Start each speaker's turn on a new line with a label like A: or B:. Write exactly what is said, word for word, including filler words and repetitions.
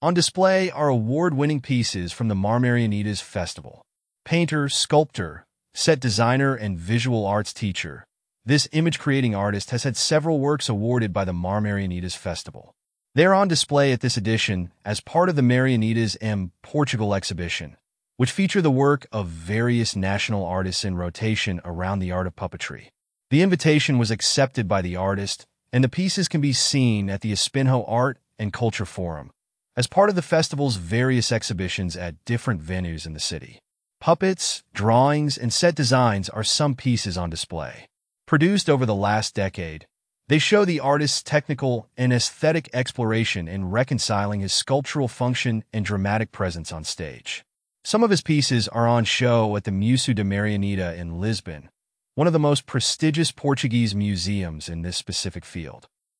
A: On display are award-winning pieces from the Marianitas Festival. Painter, sculptor, set designer, and visual arts teacher, this image-creating artist has had several works awarded by the Marianitas Festival. They are on display at this edition as part of the Marianitas em Portugal exhibition, which feature the work of various national artists in rotation around the art of puppetry. The invitation was accepted by the artist, and the pieces can be seen at the Espinho Art and Culture Forum, as part of the festival's various exhibitions at different venues in the city. Puppets, drawings, and set designs are some pieces on display. Produced over the last decade, they show the artist's technical and aesthetic exploration in reconciling his sculptural function and dramatic presence on stage. Some of his pieces are on show at the Museu de Marianita in Lisbon, one of the most prestigious Portuguese museums in this specific field.